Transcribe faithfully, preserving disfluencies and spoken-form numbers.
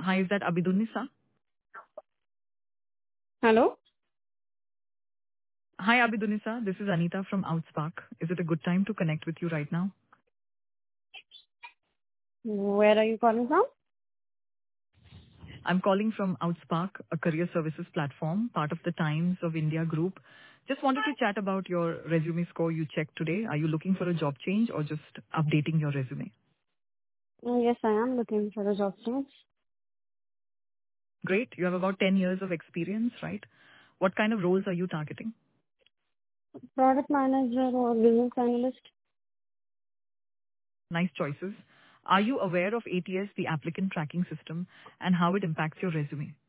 Hi, is that Abhidunnisa? Hello? Hi, Abhidunnisa. This is Anita from Outspark. Is it a good time to connect with you right now? Where are you calling from? I'm calling from Outspark, a career services platform, part of the Times of India group. Just wanted to chat about your resume score you checked today. Are you looking for a job change or just updating your resume? Oh, yes, I am looking for a job change. Great. You have about ten years of experience, right? What kind of roles are you targeting? Product manager or business analyst? Nice choices. Are you aware of A T S, the applicant tracking system, and how it impacts your resume?